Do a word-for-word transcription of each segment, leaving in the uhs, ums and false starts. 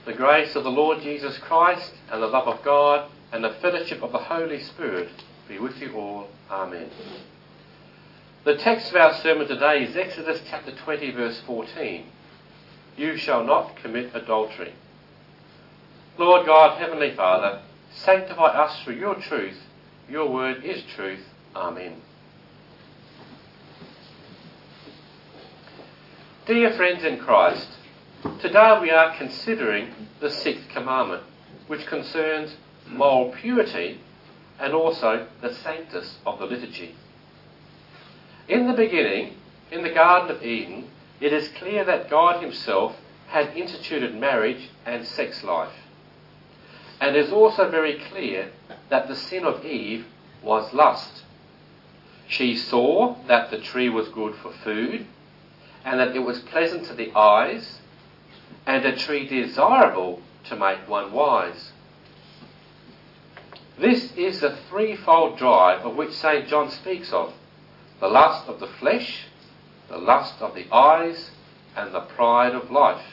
The grace of the Lord Jesus Christ and the love of God and the fellowship of the Holy Spirit be with you all. Amen. The text of our sermon today is Exodus chapter twenty, verse fourteen. You shall not commit adultery. Lord God, Heavenly Father, sanctify us through your truth. Your word is truth. Amen. Dear friends in Christ, today we are considering the sixth commandment, which concerns moral purity and also the sanctity of the liturgy. In the beginning, in the Garden of Eden, it is clear that God himself had instituted marriage and sex life. And it is also very clear that the sin of Eve was lust. She saw that the tree was good for food, and that it was pleasant to the eyes, and a tree desirable to make one wise. This is the threefold drive of which Saint John speaks of: the lust of the flesh, the lust of the eyes, and the pride of life.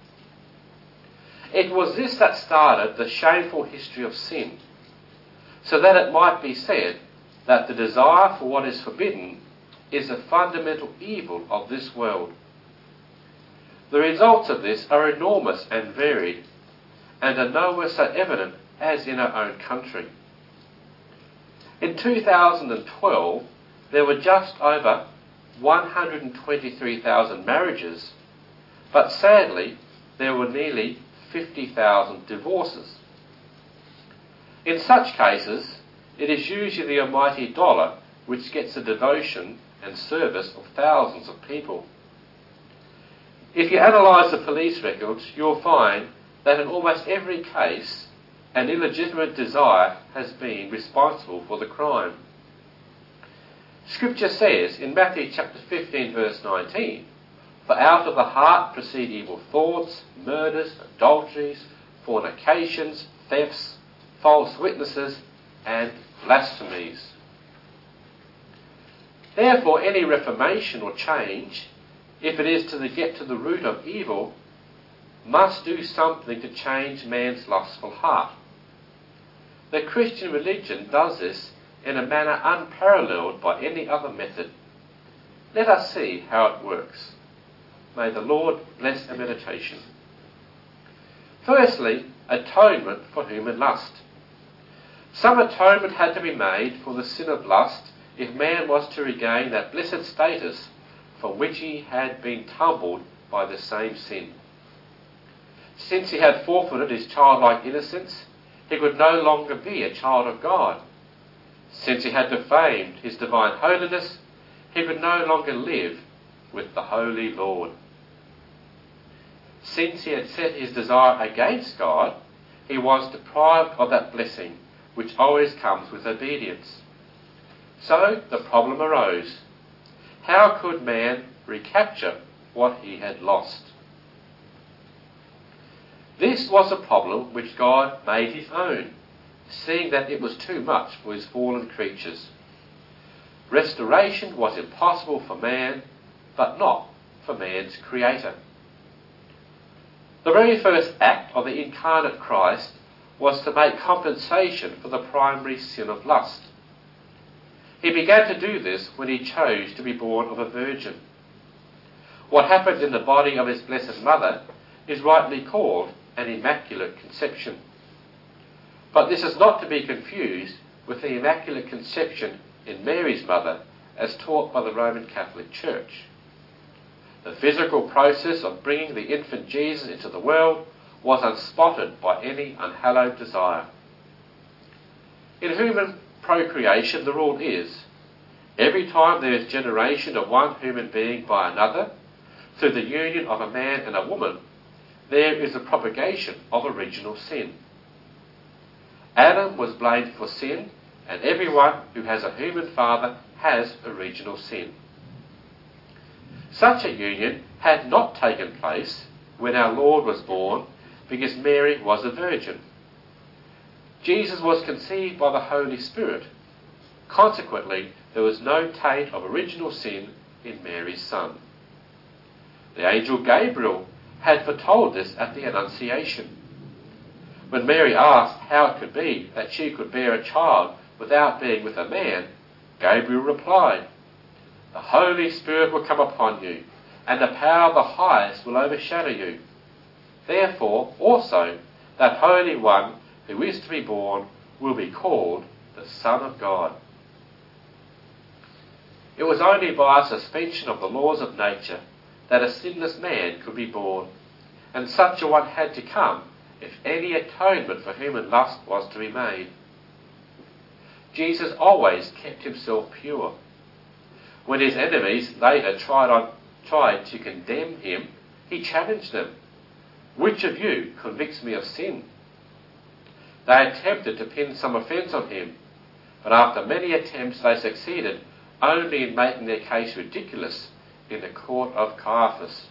It was this that started the shameful history of sin, so that it might be said that the desire for what is forbidden is a fundamental evil of this world. The results of this are enormous and varied, and are nowhere so evident as in our own country. In two thousand twelve, there were just over one hundred twenty-three thousand marriages, but sadly, there were nearly fifty thousand divorces. In such cases, it is usually the almighty dollar which gets the devotion and service of thousands of people. If you analyse the police records, you'll find that in almost every case, an illegitimate desire has been responsible for the crime. Scripture says in Matthew chapter fifteen, verse nineteen, "For out of the heart proceed evil thoughts, murders, adulteries, fornications, thefts, false witnesses, and blasphemies." Therefore, any reformation or change, if it is to get to the root of evil, must do something to change man's lustful heart. The Christian religion does this in a manner unparalleled by any other method. Let us see how it works. May the Lord bless our meditation. Firstly, atonement for human lust. Some atonement had to be made for the sin of lust if man was to regain that blessed status from which he had been tumbled by the same sin. Since he had forfeited his childlike innocence, he could no longer be a child of God. Since he had defamed his divine holiness, he could no longer live with the Holy Lord. Since he had set his desire against God, he was deprived of that blessing which always comes with obedience. So the problem arose: how could man recapture what he had lost? This was a problem which God made his own, seeing that it was too much for his fallen creatures. Restoration was impossible for man, but not for man's creator. The very first act of the incarnate Christ was to make compensation for the primary sin of lust. He began to do this when he chose to be born of a virgin. What happened in the body of his blessed mother is rightly called an immaculate conception. But this is not to be confused with the Immaculate Conception in Mary's mother as taught by the Roman Catholic Church. The physical process of bringing the infant Jesus into the world was unspotted by any unhallowed desire. In human procreation, the rule is, every time there is generation of one human being by another, through the union of a man and a woman, there is a propagation of original sin. Adam was blamed for sin, and everyone who has a human father has original sin. Such a union had not taken place when our Lord was born, because Mary was a virgin. Jesus was conceived by the Holy Spirit. Consequently, there was no taint of original sin in Mary's son. The angel Gabriel had foretold this at the Annunciation. When Mary asked how it could be that she could bear a child without being with a man, Gabriel replied, "The Holy Spirit will come upon you, and the power of the highest will overshadow you. Therefore also that Holy One who is to be born will be called the Son of God." It was only by a suspension of the laws of nature that a sinless man could be born, and such a one had to come if any atonement for human lust was to be made. Jesus always kept himself pure. When his enemies later tried, on, tried to condemn him, he challenged them. "Which of you convicts me of sin?" They attempted to pin some offence on him, but after many attempts they succeeded only in making their case ridiculous in the court of Caiaphas.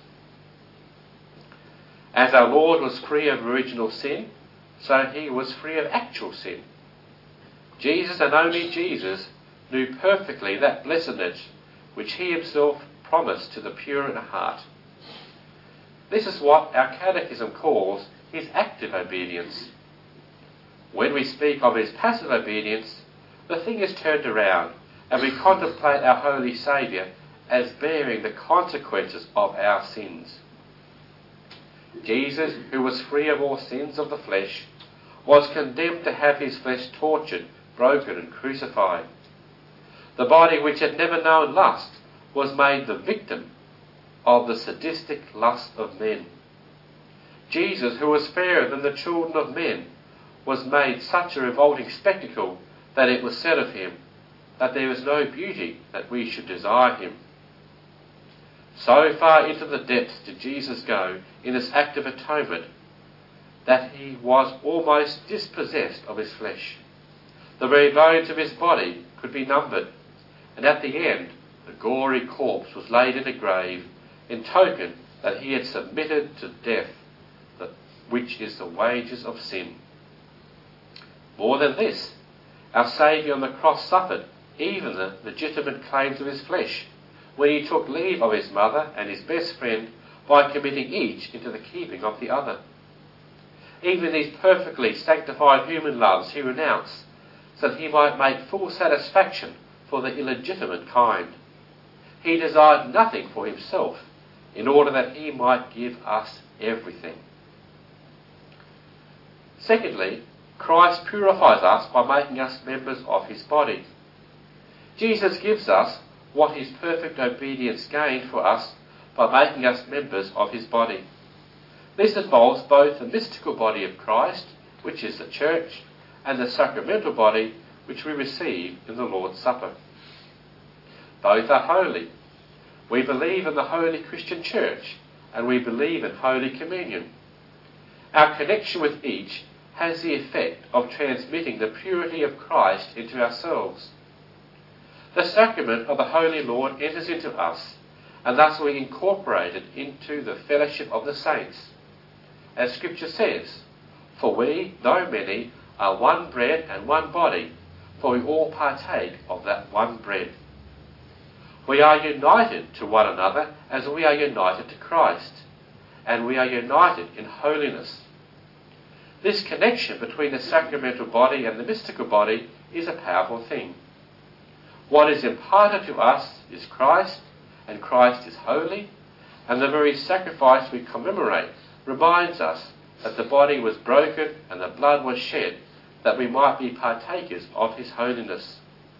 As our Lord was free of original sin, so he was free of actual sin. Jesus, and only Jesus, knew perfectly that blessedness which he himself promised to the pure in heart. This is what our catechism calls his active obedience. When we speak of his passive obedience, the thing is turned around, and we contemplate our Holy Saviour as bearing the consequences of our sins. Jesus, who was free of all sins of the flesh, was condemned to have his flesh tortured, broken and crucified. The body which had never known lust was made the victim of the sadistic lust of men. Jesus, who was fairer than the children of men, was made such a revolting spectacle that it was said of him that there is no beauty that we should desire him. So far into the depths did Jesus go in this act of atonement that he was almost dispossessed of his flesh. The very bones of his body could be numbered, and at the end the gory corpse was laid in a grave in token that he had submitted to death, which is the wages of sin. More than this, our Saviour on the cross suffered even the legitimate claims of his flesh, when he took leave of his mother and his best friend by committing each into the keeping of the other. Even these perfectly sanctified human loves he renounced, so that he might make full satisfaction for the illegitimate kind. He desired nothing for himself, in order that he might give us everything. Secondly, Christ purifies us by making us members of his body. Jesus gives us what his perfect obedience gained for us by making us members of his body. This involves both the mystical body of Christ, which is the church, and the sacramental body, which we receive in the Lord's Supper. Both are holy. We believe in the Holy Christian Church, and we believe in Holy Communion. Our connection with each has the effect of transmitting the purity of Christ into ourselves. The sacrament of the Holy Lord enters into us, and thus we incorporate it into the fellowship of the saints. As Scripture says, "For we, though many, are one bread and one body, for we all partake of that one bread." We are united to one another as we are united to Christ, and we are united in holiness. This connection between the sacramental body and the mystical body is a powerful thing. What is imparted to us is Christ, and Christ is holy, and the very sacrifice we commemorate reminds us that the body was broken and the blood was shed, that we might be partakers of his holiness.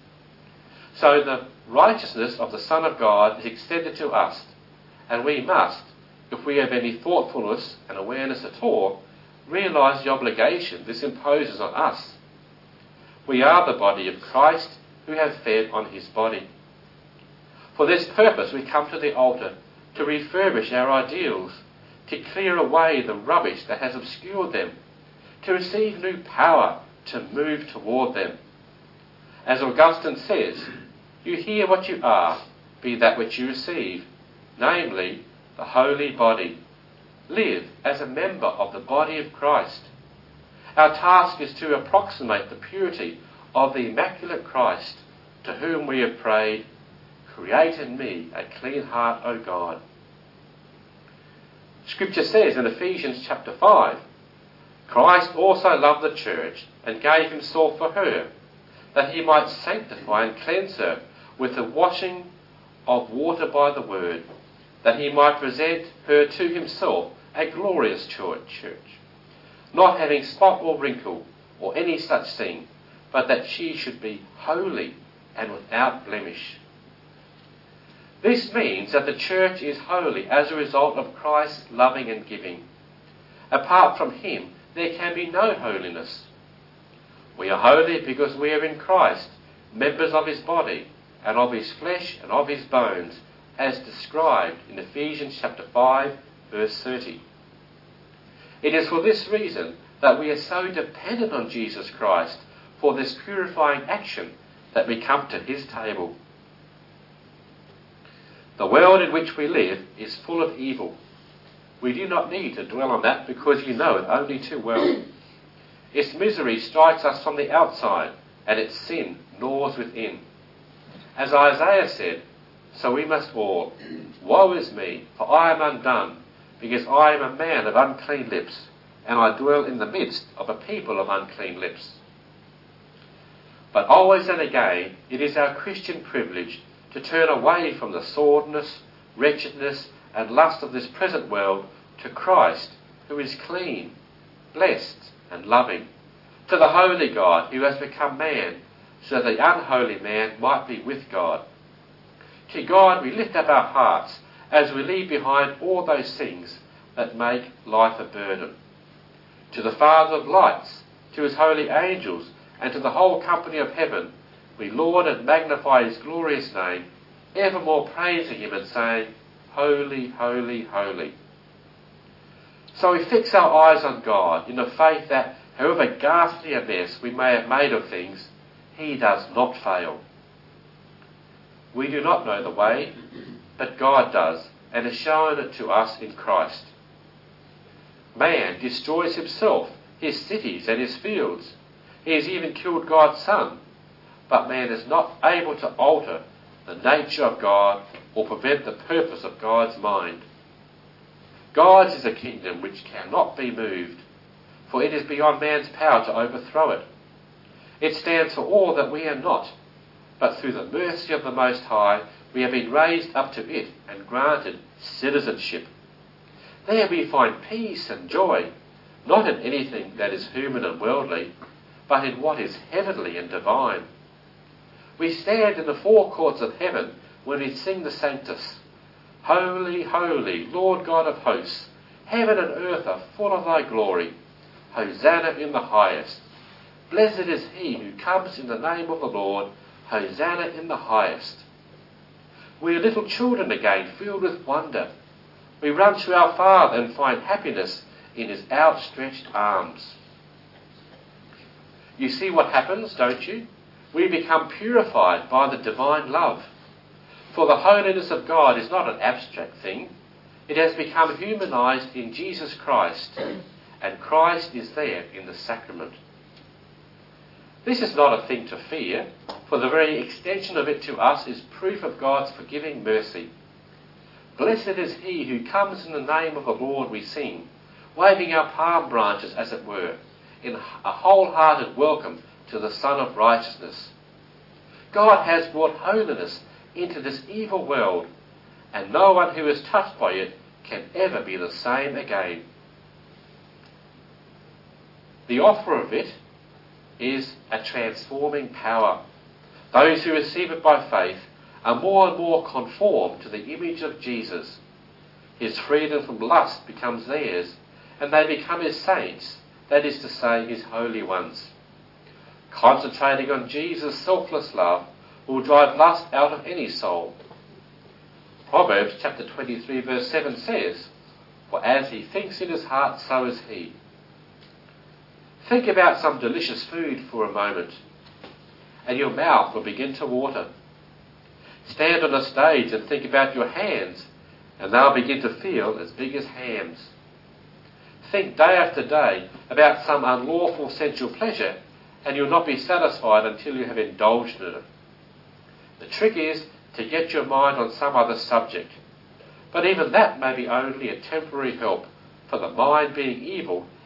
So the righteousness of the Son of God is extended to us, and we must, if we have any thoughtfulness and awareness at all, realise the obligation this imposes on us. We are the body of Christ, who have fed on his body. For this purpose we come to the altar, to refurbish our ideals, to clear away the rubbish that has obscured them, to receive new power to move toward them. As Augustine says, "You hear what you are, be that which you receive, namely, the holy body. Live as a member of the body of Christ." Our task is to approximate the purity of the immaculate Christ, to whom we have prayed, "Create in me a clean heart, O God." Scripture says in Ephesians chapter five, Christ also loved the church and gave himself for her, that he might sanctify and cleanse her with the washing of water by the word, that he might present her to himself a glorious church, not having spot or wrinkle or any such thing, but that she should be holy and without blemish. This means that the church is holy as a result of Christ's loving and giving. Apart from him, there can be no holiness. We are holy because we are in Christ, members of his body, and of his flesh and of his bones, as described in Ephesians chapter five, verse thirty. It is for this reason that we are so dependent on Jesus Christ for this purifying action that we come to his table. The world in which we live is full of evil. We do not need to dwell on that because you know it only too well. Its misery strikes us from the outside, and its sin gnaws within. As Isaiah said, so we must all, woe is me, for I am undone, because I am a man of unclean lips, and I dwell in the midst of a people of unclean lips. But always and again, it is our Christian privilege to turn away from the sordidness, wretchedness, and lust of this present world to Christ, who is clean, blessed, and loving, to the holy God who has become man, so that the unholy man might be with God. To God we lift up our hearts as we leave behind all those things that make life a burden. To the Father of lights, to his holy angels, and to the whole company of heaven, we laud and magnify his glorious name, evermore praising him and saying, Holy, holy, holy. So we fix our eyes on God in the faith that, however ghastly a mess we may have made of things, he does not fail. We do not know the way, but God does, and has shown it to us in Christ. Man destroys himself, his cities and his fields. He has even killed God's Son, but man is not able to alter the nature of God or prevent the purpose of God's mind. God's is a kingdom which cannot be moved, for it is beyond man's power to overthrow it. It stands for all that we are not, but through the mercy of the Most High we have been raised up to it and granted citizenship. There we find peace and joy, not in anything that is human and worldly, but in what is heavenly and divine. We stand in the forecourts of heaven when we sing the Sanctus. Holy, holy, Lord God of hosts, heaven and earth are full of thy glory. Hosanna in the highest. Blessed is he who comes in the name of the Lord. Hosanna in the highest. We are little children again, filled with wonder. We run to our Father and find happiness in his outstretched arms. You see what happens, don't you? We become purified by the divine love. For the holiness of God is not an abstract thing. It has become humanized in Jesus Christ, and Christ is there in the sacrament. This is not a thing to fear, for the very extension of it to us is proof of God's forgiving mercy. Blessed is he who comes in the name of the Lord, we sing, waving our palm branches, as it were, in a wholehearted welcome to the Son of Righteousness. God has brought holiness into this evil world, and no one who is touched by it can ever be the same again. The offer of it is a transforming power. Those who receive it by faith are more and more conformed to the image of Jesus. His freedom from lust becomes theirs, and they become his saints, that is to say, his holy ones. Concentrating on Jesus' selfless love will drive lust out of any soul. Proverbs chapter twenty-three verse seven says, For as he thinks in his heart, so is he. Think about some delicious food for a moment, and your mouth will begin to water. Stand on a stage and think about your hands, and they'll begin to feel as big as hams. Think day after day about some unlawful sensual pleasure, and you'll not be satisfied until you have indulged in it. The trick is to get your mind on some other subject, but even that may be only a temporary help, for the mind being evil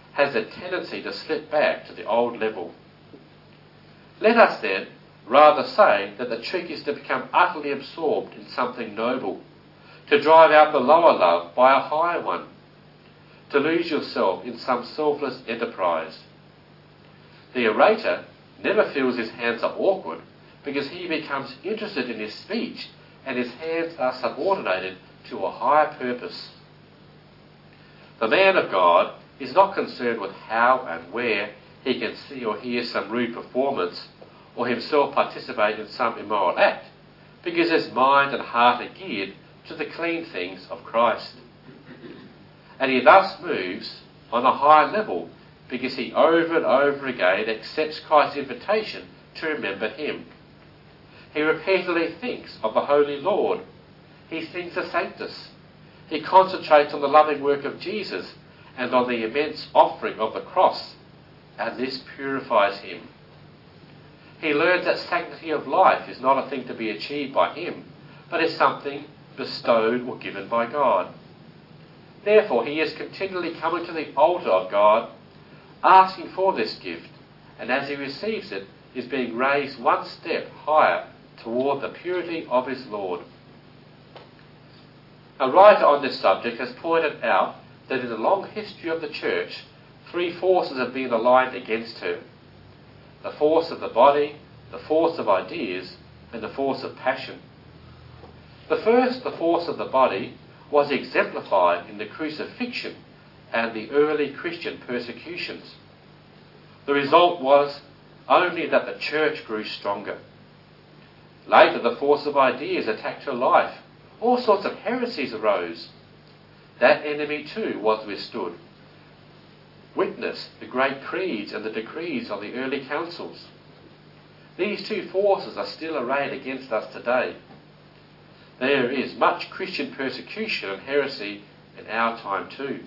has a tendency to slip back to the old level. Let us then rather say that the trick is to become utterly absorbed in something noble, to drive out the lower love by a higher one, to lose yourself in some selfless enterprise. The orator never feels his hands are awkward because he becomes interested in his speech and his hands are subordinated to a higher purpose. The man of God is not concerned with how and where he can see or hear some rude performance or himself participate in some immoral act, because his mind and heart are geared to the clean things of Christ. And he thus moves on a higher level because he over and over again accepts Christ's invitation to remember him. He repeatedly thinks of the Holy Lord. He sings the Sanctus. He concentrates on the loving work of Jesus and on the immense offering of the cross, and this purifies him. He learns that sanctity of life is not a thing to be achieved by him, but is something bestowed or given by God. Therefore, he is continually coming to the altar of God, asking for this gift, and as he receives it, is being raised one step higher toward the purity of his Lord. A writer on this subject has pointed out that in the long history of the Church, three forces have been aligned against her: the force of the body, the force of ideas, and the force of passion. The first, the force of the body, was exemplified in the crucifixion and the early Christian persecutions. The result was only that the church grew stronger. Later, the force of ideas attacked her life. All sorts of heresies arose. That enemy too was withstood. Witness the great creeds and the decrees of the early councils. These two forces are still arrayed against us today. There is much Christian persecution and heresy in our time too.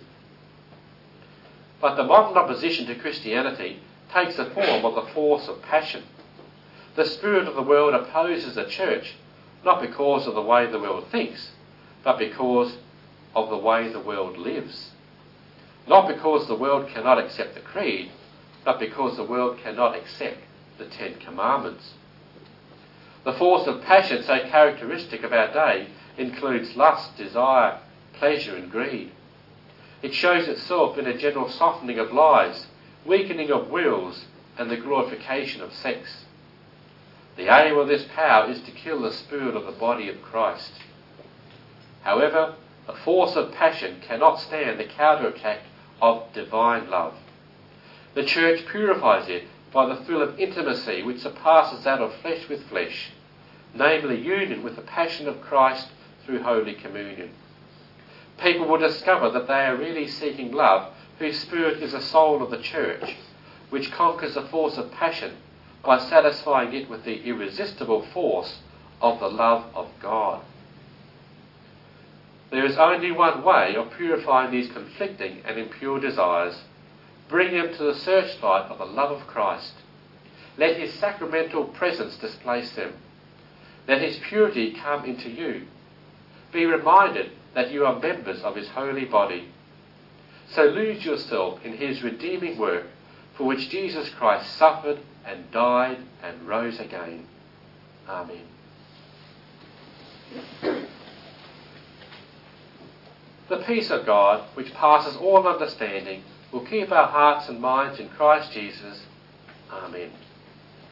But the modern opposition to Christianity takes the form of the force of passion. The spirit of the world opposes the church, not because of the way the world thinks, but because of the way the world lives. Not because the world cannot accept the creed, but because the world cannot accept the Ten Commandments. The force of passion so characteristic of our day includes lust, desire, pleasure and greed. It shows itself in a general softening of lives, weakening of wills, and the glorification of sex. The aim of this power is to kill the spirit of the body of Christ. However, the force of passion cannot stand the counterattack of divine love. The church purifies it by the thrill of intimacy which surpasses that of flesh with flesh, namely union with the passion of Christ through Holy Communion. People will discover that they are really seeking love whose spirit is the soul of the church, which conquers the force of passion by satisfying it with the irresistible force of the love of God. There is only one way of purifying these conflicting and impure desires: bring them to the searchlight of the love of Christ. Let his sacramental presence displace them. Let his purity come into you. Be reminded that you are members of his holy body. So lose yourself in his redeeming work, for which Jesus Christ suffered and died and rose again. Amen. The peace of God, which passes all understanding, will keep our hearts and minds in Christ Jesus. Amen.